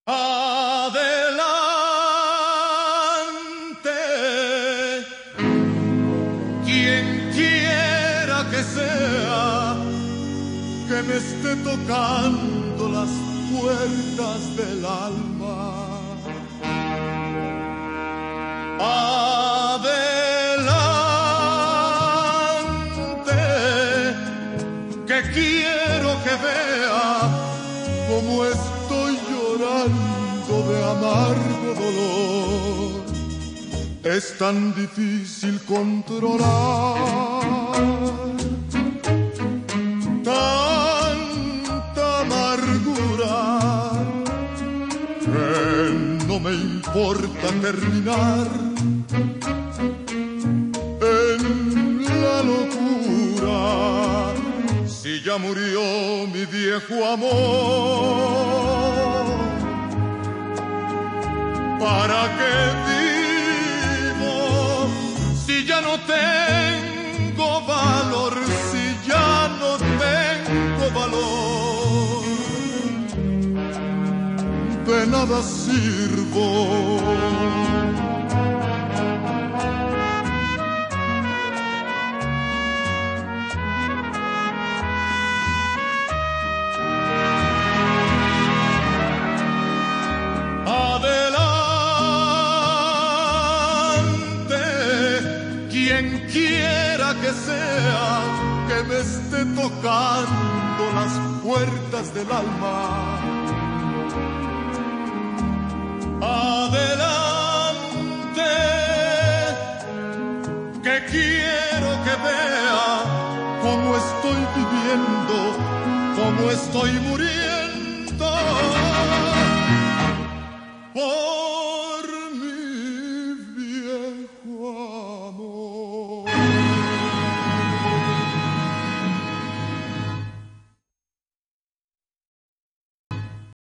Adelante, quien quiera que sea, que me esté tocando las puertas del alma. Adelante, que quiero que vea cómo estoy llorando de amargo dolor. Es tan difícil controlar tanta amargura que no me importa terminar en la locura. Si ya murió mi viejo amor, ¿para qué vivo? Si ya no tengo valor, si ya no tengo valor, de nada sirvo. Quien quiera que sea, que me esté tocando las puertas del alma. Adelante, que quiero que vea cómo estoy viviendo, cómo estoy muriendo.